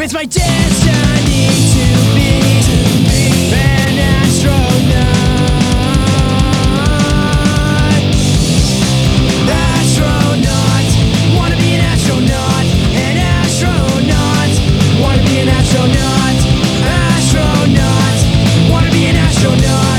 It's my destiny to be an astronaut. Astronaut, wanna be an astronaut. An astronaut, wanna be an astronaut. Astronaut, wanna be an astronaut.